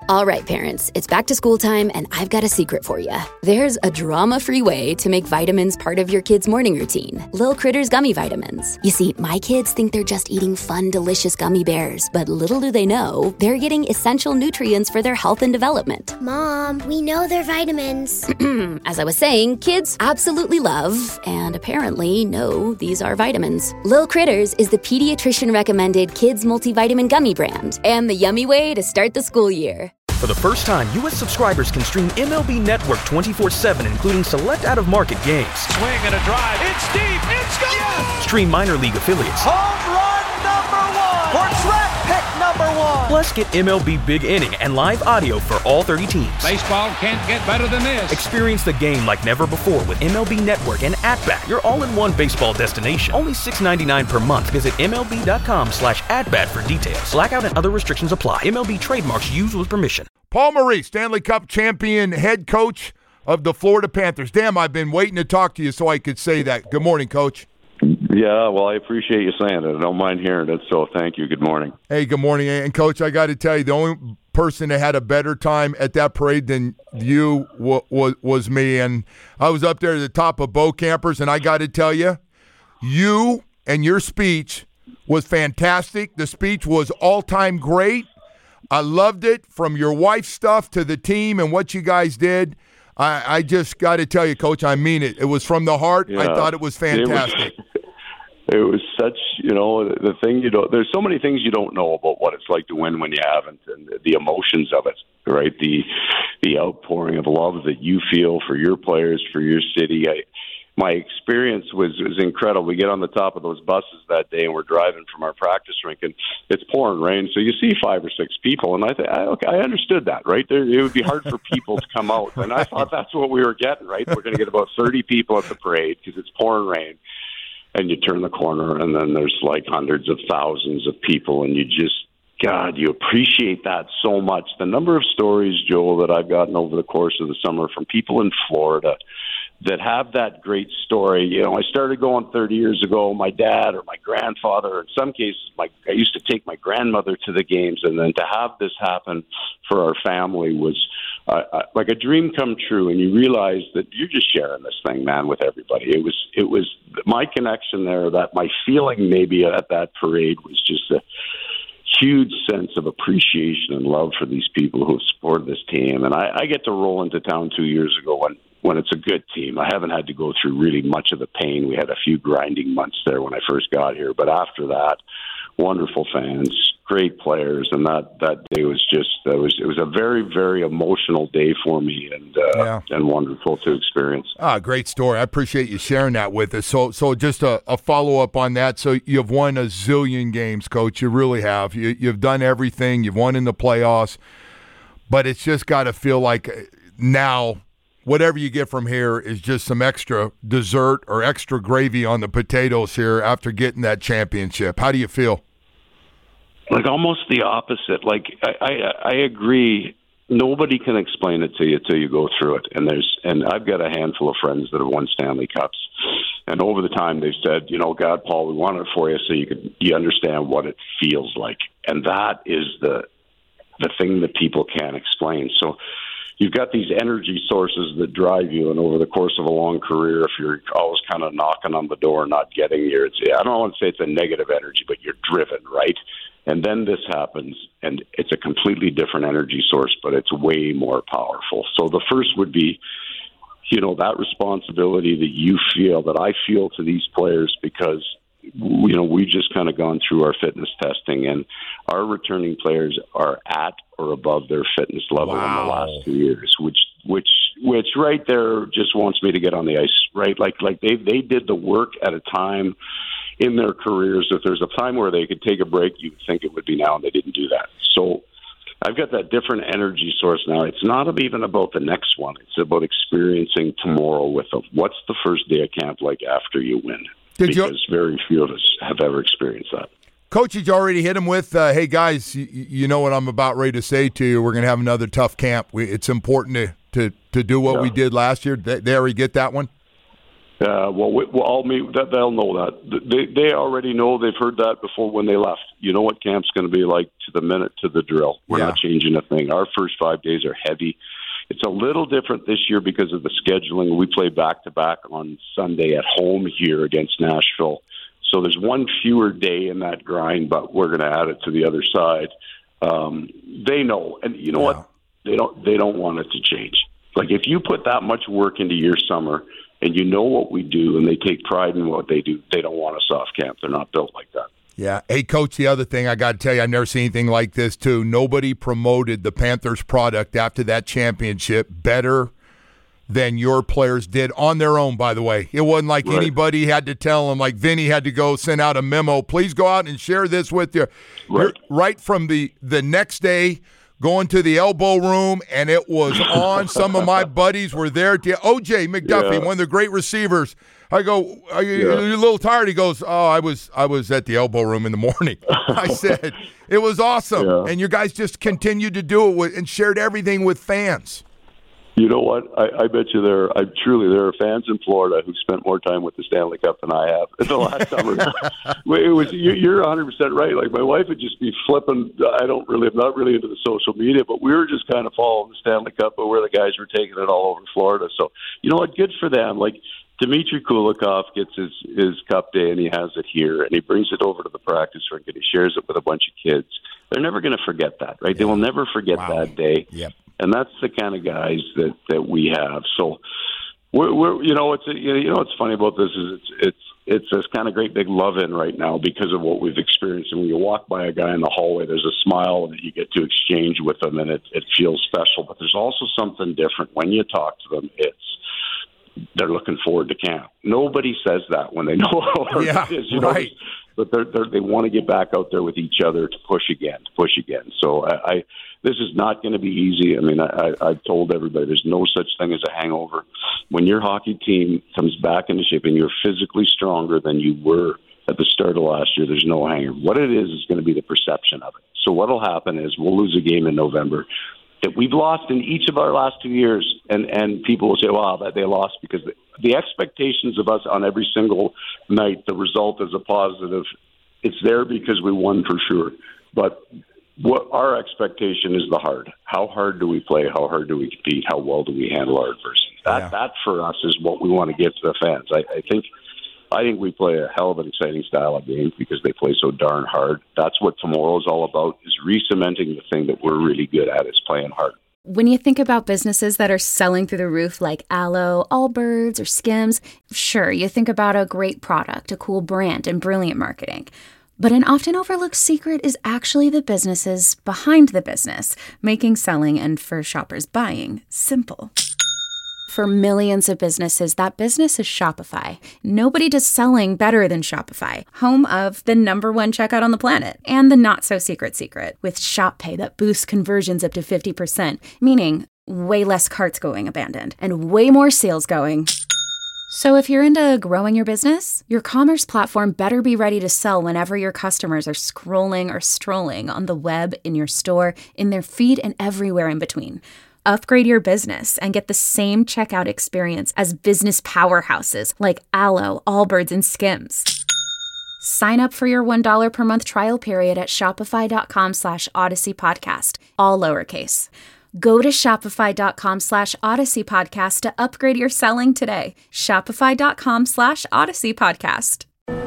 All right, parents, it's back to school time, and I've got a secret for you. There's a drama-free way to make vitamins part of your kid's morning routine. Lil Critters Gummy Vitamins. You see, my kids think they're just eating fun, delicious gummy bears, but little do they know, they're getting essential nutrients for their health and development. Mom, we know they're vitamins. As I was saying, kids absolutely love, and apparently know, these are vitamins. Lil Critters is the pediatrician-recommended kids multivitamin gummy brand, and the yummy way to start the school year. For the first time, U.S. subscribers can stream MLB Network 24/7, including select out-of-market games. Swing and a drive. It's deep. It's gone. Yes! Stream minor league affiliates. Home run number one. For draft pick number one. Plus, get MLB Big Inning and live audio for all 30 teams. Baseball can't get better than this. Experience the game like never before with MLB Network and At-Bat, your all-in-one baseball destination. Only $6.99 per month. Visit MLB.com/at-bat for details. Blackout and other restrictions apply. MLB trademarks used with permission. Paul Maurice, Stanley Cup champion, head coach of the Florida Panthers. Damn, I've been waiting to talk to you so I could say that. Good morning, Coach. Yeah, well, I appreciate you saying it. I don't mind hearing it, so thank you. Good morning. Hey, good morning. And, Coach, I got to tell you, the only person that had a better time at that parade than you was me. And I was up there at the top of Bow Campers, and I got to tell you, you and your speech was fantastic. The speech was all-time great. I loved it, from your wife's stuff to the team and what you guys did. I just got to tell you, Coach, I mean it. It was from the heart. Yeah, I thought it was fantastic. It was such, the thing there's so many things you don't know about what it's like to win when you haven't, and the emotions of it, right? The outpouring of love that you feel for your players, for your city. My experience was incredible. We get on the top of those buses that day, and we're driving from our practice rink, and it's pouring rain. So you see 5 or 6 people, and I understood that, right? It would be hard for people to come out, and I thought that's what we were getting, right? We're going to get about 30 people at the parade because it's pouring rain, and you turn the corner, and then there's like hundreds of thousands of people, and you just, God, you appreciate that so much. The number of stories, Joel, that I've gotten over the course of the summer from people in Florida that have that great story. I started going 30 years ago. My dad or my grandfather, or in some cases, I used to take my grandmother to the games, and then to have this happen for our family was like a dream come true. And you realize that you're just sharing this thing, man, with everybody. It was my connection there. That my feeling maybe at that parade was just a huge sense of appreciation and love for these people who have supported this team. And I get to roll into town 2 years ago when it's a good team. I haven't had to go through really much of the pain. We had a few grinding months there when I first got here, but after that, wonderful fans, great players, and that day was just it was a very, very emotional day for me, and wonderful to experience. Great story. I appreciate you sharing that with us. So just a follow up on that. So you've won a zillion games, Coach. You really have. You've done everything. You've won in the playoffs, but it's just got to feel like now, whatever you get from here is just some extra dessert or extra gravy on the potatoes here after getting that championship. How do you feel? Like almost the opposite. Like I agree. Nobody can explain it to you till you go through it. And I've got a handful of friends that have won Stanley Cups, and over the time they've said, God, Paul, we want it for you so you understand what it feels like. And that is the thing that people can't explain. So you've got these energy sources that drive you, and over the course of a long career, if you're always kind of knocking on the door, not getting here, I don't want to say it's a negative energy, but you're driven, right? And then this happens, and it's a completely different energy source, but it's way more powerful. So the first would be, that responsibility that you feel, that I feel to these players, because we just kind of gone through our fitness testing, and our returning players are at or above their fitness level in the last 2 years, which right there just wants me to get on the ice, right? Like they did the work at a time in their careers. If there's a time where they could take a break, you would think it would be now, and they didn't do that. So I've got that different energy source now. It's not even about the next one. It's about experiencing tomorrow with them. What's the first day of camp like after you win? Because very few of us have ever experienced that. Coach, you already hit him with, hey, guys, you know what I'm about ready to say to you. We're going to have another tough camp. It's important to do what we did last year. They already get that one? I'll meet. They'll know that. They already know. They've heard that before when they left. You know what camp's going to be like to the minute, to the drill. We're not changing a thing. Our first 5 days are heavy. It's a little different this year because of the scheduling. We play back-to-back on Sunday at home here against Nashville. So there's one fewer day in that grind, but we're going to add it to the other side. They know, and you know what? They don't want it to change. Like if you put that much work into your summer, and you know what we do, and they take pride in what they do, they don't want us off camp. They're not built like that. Yeah. Hey, Coach, the other thing I got to tell you, I've never seen anything like this, too. Nobody promoted the Panthers product after that championship better than your players did on their own, by the way. It wasn't like anybody had to tell them, like Vinny had to go send out a memo, please go out and share this with you. Right from the next day, going to the elbow room, and it was on. Some of my buddies were there. O.J. McDuffie, one of the great receivers. I go, are you a little tired? He goes, I was at the elbow room in the morning. I said, it was awesome. Yeah. And you guys just continued to do it and shared everything with fans. You know what? I bet you there are fans in Florida who spent more time with the Stanley Cup than I have the last summer. You're 100% right. Like my wife would just be flipping. I'm not really into the social media, but we were just kind of following the Stanley Cup, but where the guys were taking it all over Florida. So you know what? Good for them. Like Dmitry Kulikov gets his cup day and he has it here and he brings it over to the practice rink and he shares it with a bunch of kids. They're never going to forget that, right? Yeah. They will never forget that day. Yep. And that's the kind of guys that we have. So, what's funny about this is it's this kind of great big love-in right now because of what we've experienced. And when you walk by a guy in the hallway, there's a smile that you get to exchange with them, and it feels special. But there's also something different when you talk to them. They're looking forward to camp. Nobody says that when they know how hard it is, right. But they want to get back out there with each other to push again. So this is not going to be easy. I mean, I've told everybody there's no such thing as a hangover. When your hockey team comes back into shape and you're physically stronger than you were at the start of last year, there's no hangover. What it is going to be the perception of it. So what will happen is we'll lose a game in November that we've lost in each of our last 2 years, and people will say, wow, that they lost because the expectations of us on every single night, the result is a positive. It's there because we won for sure. But what our expectation is the hard. How hard do we play? How hard do we compete? How well do we handle our adversity? That for us is what we want to get to the fans. I think we play a hell of an exciting style of game because they play so darn hard. That's what tomorrow is all about, is re-cementing the thing that we're really good at, is playing hard. When you think about businesses that are selling through the roof like Aloe, Allbirds, or Skims, sure, you think about a great product, a cool brand, and brilliant marketing. But an often overlooked secret is actually the businesses behind the business, making selling and for shoppers buying simple. For millions of businesses, that business is Shopify. Nobody does selling better than Shopify, home of the #1 checkout on the planet and the not-so-secret secret with Shop Pay that boosts conversions up to 50%, meaning way less carts going abandoned and way more sales going. So if you're into growing your business, your commerce platform better be ready to sell whenever your customers are scrolling or strolling on the web, in your store, in their feed, and everywhere in between. Upgrade your business and get the same checkout experience as business powerhouses like Aloe, Allbirds, and Skims. Sign up for your $1 per month trial period at shopify.com/Odyssey Podcast, all lowercase. Go to shopify.com/Odyssey Podcast to upgrade your selling today. Shopify.com/Odyssey Podcast.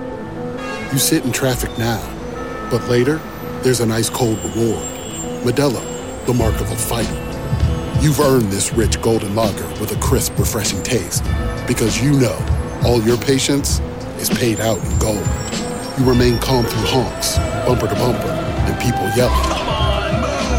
You sit in traffic now, but later, there's an ice cold reward. Modelo, the mark of a fighter. You've earned this rich golden lager with a crisp, refreshing taste. Because you know, all your patience is paid out in gold. You remain calm through honks, bumper to bumper, and people yelling. Come on,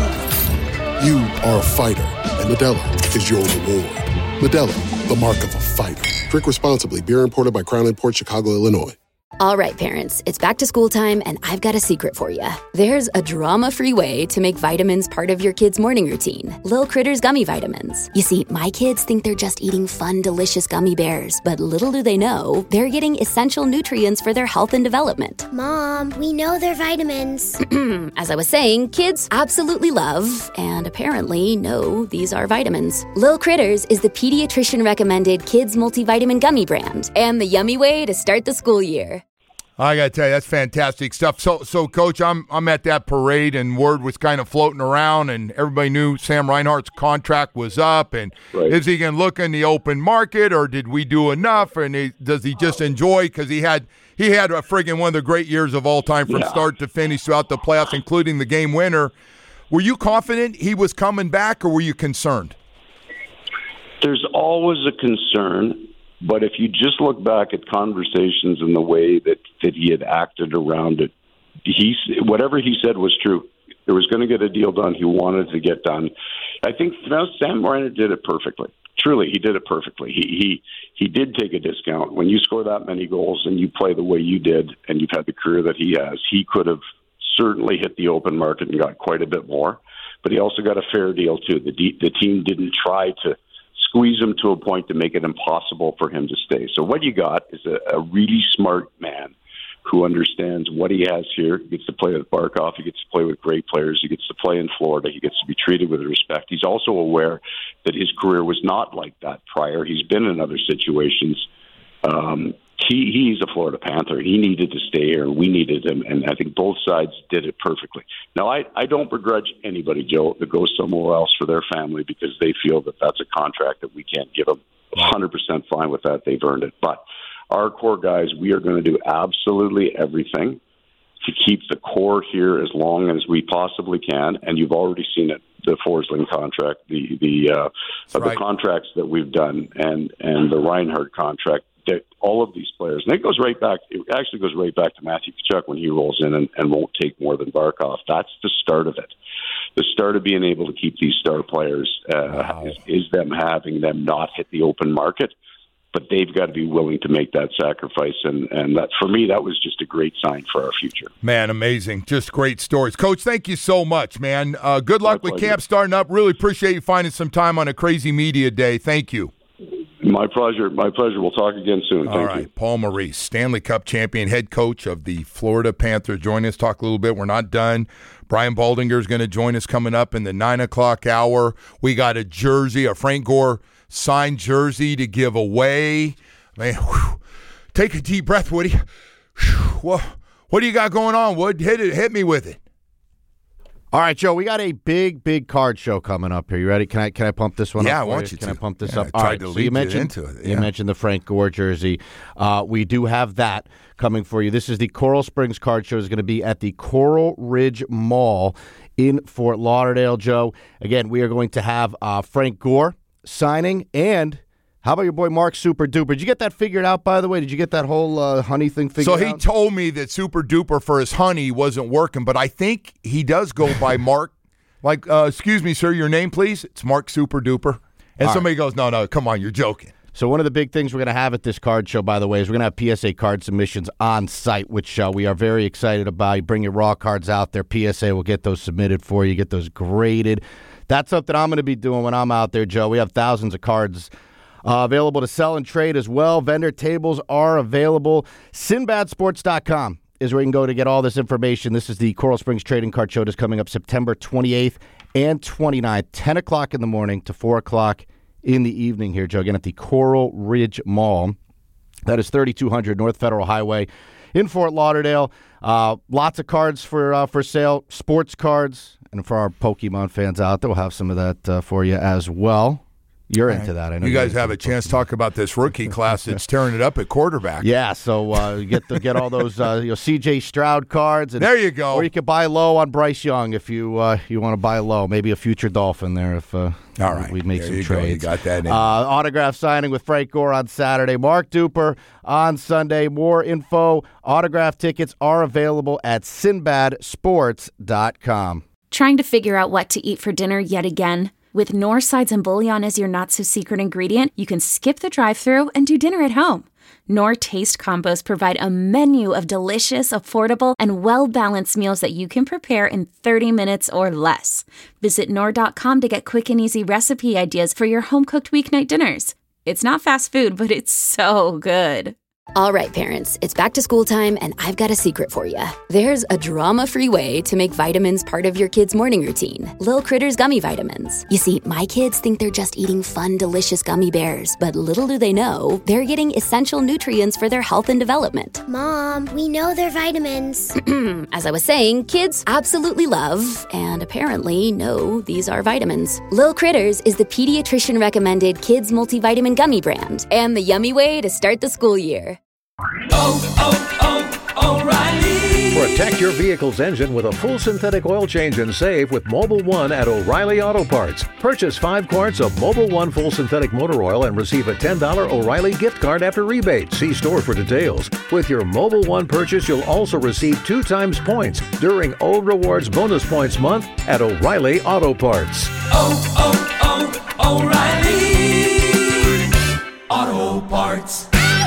move! You are a fighter, and Modelo is your reward. Modelo, the mark of a fighter. Drink responsibly. Beer imported by Crown Imports, Chicago, Illinois. All right, parents, it's back to school time, and I've got a secret for you. There's a drama-free way to make vitamins part of your kid's morning routine. Lil Critters Gummy Vitamins. You see, my kids think they're just eating fun, delicious gummy bears, but little do they know, they're getting essential nutrients for their health and development. Mom, we know they're vitamins. As I was saying, kids absolutely love, and apparently know, these are vitamins. Lil Critters is the pediatrician-recommended kids multivitamin gummy brand, and the yummy way to start the school year. I got to tell you, that's fantastic stuff. So, Coach, I'm at that parade, and word was kind of floating around, and everybody knew Sam Reinhart's contract was up. And Is he going to look in the open market, or did we do enough? And does he just enjoy? Because he had a friggin' one of the great years of all time from start to finish throughout the playoffs, including the game winner. Were you confident he was coming back, or were you concerned? There's always a concern. But if you just look back at conversations and the way that he had acted around it, whatever he said was true. There was going to get a deal done. He wanted to get done. I think Sam Reinhart did it perfectly. Truly, he did it perfectly. He did take a discount. When you score that many goals and you play the way you did and you've had the career that he has, he could have certainly hit the open market and got quite a bit more. But he also got a fair deal, too. The team didn't try to squeeze him to a point to make it impossible for him to stay. So what you got is a really smart man who understands what he has here. He gets to play with Barkov. He gets to play with great players. He gets to play in Florida. He gets to be treated with respect. He's also aware that his career was not like that prior. He's been in other situations. He's a Florida Panther. He needed to stay here, and we needed him, and I think both sides did it perfectly. Now, I don't begrudge anybody, Joe, that goes somewhere else for their family because they feel that that's a contract that we can't give them. 100% fine with that. They've earned it. But our core guys, we are going to do absolutely everything to keep the core here as long as we possibly can, and you've already seen it. The Forsling contract, the contracts that we've done, and the Reinhart contract. That all of these players, and it actually goes right back to Matthew Tkachuk when he rolls in and won't take more than Barkov. That's the start of it. The start of being able to keep these star players is them having them not hit the open market, but they've got to be willing to make that sacrifice, and that, for me, that was just a great sign for our future. Man, amazing. Just great stories. Coach, thank you so much, man. Good luck with camp starting up. Really appreciate you finding some time on a crazy media day. Thank you. My pleasure. We'll talk again soon. Thank you. Paul Maurice, Stanley Cup champion, head coach of the Florida Panthers. Join us, talk a little bit. We're not done. Brian Baldinger is going to join us coming up in the 9 o'clock hour. We got a jersey, a Frank Gore signed jersey to give away. Man, take a deep breath, Woody. What do you got going on, Wood? Hit me with it. All right, Joe, we got a big card show coming up here. You ready? Can I pump this one up? Yeah, I want you to. Can I pump this up? All right, so you mentioned you mentioned the Frank Gore jersey. We do have that coming for you. This is the Coral Springs Card Show. It's going to be at the Coral Ridge Mall in Fort Lauderdale, Joe. Again, we are going to have Frank Gore signing, and how about your boy Mark Super Duper? Did you get that figured out, by the way? Did you get that whole honey thing figured out? So he told me that Super Duper for his honey wasn't working, but I think he does go by Mark. Like, excuse me, sir, your name, please? It's Mark Super Duper. And somebody goes, no, come on, you're joking. So one of the big things we're going to have at this card show, by the way, is we're going to have PSA card submissions on site, which we are very excited about. You bring your raw cards out there. PSA will get those submitted for you, get those graded. That's something I'm going to be doing when I'm out there, Joe. We have thousands of cards available to sell and trade as well. Vendor tables are available. SinbadSports.com is where you can go to get all this information. This is the Coral Springs Trading Card Show that's coming up September 28th and 29th, 10 o'clock in the morning to 4 o'clock in the evening here, Joe. Again, at the Coral Ridge Mall. That is 3200 North Federal Highway in Fort Lauderdale. Lots of cards for sale, sports cards. And for our Pokemon fans out there, we'll have some of that for you as well. You're into that. I know you guys have a chance to talk about this rookie class that's tearing it up at quarterback. Yeah, so get all those C.J. Stroud cards. And, there you go. Or you can buy low on Bryce Young if you want to buy low. Maybe a future Dolphin there if all right. we make some trades. You got that in. Autograph signing with Frank Gore on Saturday. Mark Duper on Sunday. More info. Autograph tickets are available at SinbadSports.com. Trying to figure out what to eat for dinner yet again? With North Sides and Bouillon as your not-so-secret ingredient, you can skip the drive-thru and do dinner at home. Knorr Taste Combos provide a menu of delicious, affordable, and well-balanced meals that you can prepare in 30 minutes or less. Visit Knorr.com to get quick and easy recipe ideas for your home-cooked weeknight dinners. It's not fast food, but it's so good. All right, parents, it's back to school time, and I've got a secret for you. There's a drama-free way to make vitamins part of your kids' morning routine. Lil Critters Gummy Vitamins. You see, my kids think they're just eating fun, delicious gummy bears, but little do they know, they're getting essential nutrients for their health and development. Mom, we know they're vitamins. As I was saying, kids absolutely love, and apparently know, these are vitamins. Lil Critters is the pediatrician-recommended kids multivitamin gummy brand, and the yummy way to start the school year. O'Reilly. Protect your vehicle's engine with a full synthetic oil change and save with Mobil 1 at O'Reilly Auto Parts. Purchase 5 quarts of Mobil 1 full synthetic motor oil and receive a $10 O'Reilly gift card after rebate. See store for details. With your Mobil 1 purchase, you'll also receive 2 times points during O Rewards Bonus Points Month at O'Reilly Auto Parts. O'Reilly Auto Parts.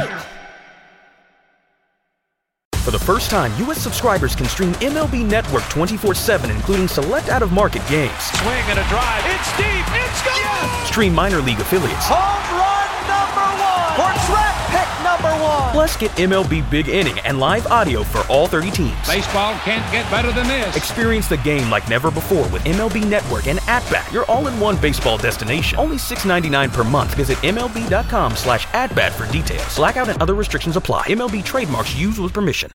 For the first time, U.S. subscribers can stream MLB Network 24/7, including select out-of-market games. Swing and a drive. It's deep. It's gone. Yes. Stream minor league affiliates. Home run number 1. For draft pick number 1. Plus, get MLB Big Inning and live audio for all 30 teams. Baseball can't get better than this. Experience the game like never before with MLB Network and At-Bat, your all-in-one baseball destination. Only $6.99 per month. Visit MLB.com/atbat for details. Blackout and other restrictions apply. MLB trademarks used with permission.